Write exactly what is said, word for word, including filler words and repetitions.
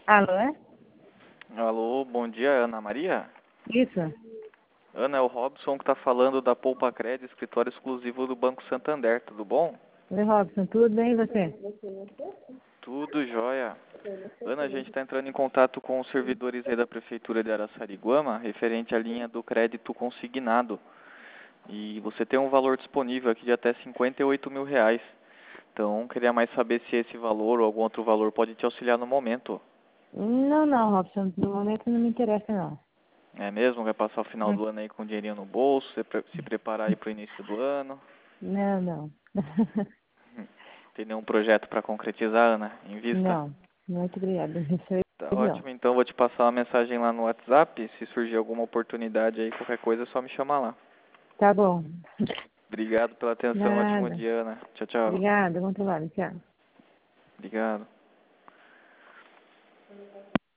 Alô, é? Alô, bom dia, Ana Maria? Isso. Ana, é o Robson que está falando da Poupa Cred, escritório exclusivo do Banco Santander, tudo bom? Oi, Robson, tudo bem e você? Tudo jóia. Ana, a gente está entrando em contato com os servidores aí da Prefeitura de Araçariguama, referente à linha do crédito consignado. E você tem um valor disponível aqui de até cinquenta e oito mil reais. Então, queria mais saber se esse valor ou algum outro valor pode te auxiliar no momento. Não, não, Robson, no momento não me interessa, não. É mesmo? Vai passar o final Hum, do ano aí com dinheirinho no bolso, se pre- se preparar aí para o início do ano? Não, não. Hum. Tem nenhum projeto para concretizar, Ana, em vista? Não, muito obrigada. Isso é Tá região. ótimo, então vou te passar uma mensagem lá no WhatsApp. Se surgir alguma oportunidade aí, qualquer coisa, é só me chamar lá. Tá bom. Obrigado pela atenção, ótimo Nada. dia, Ana. Tchau, tchau. Obrigada, bom trabalho, tchau. Obrigado.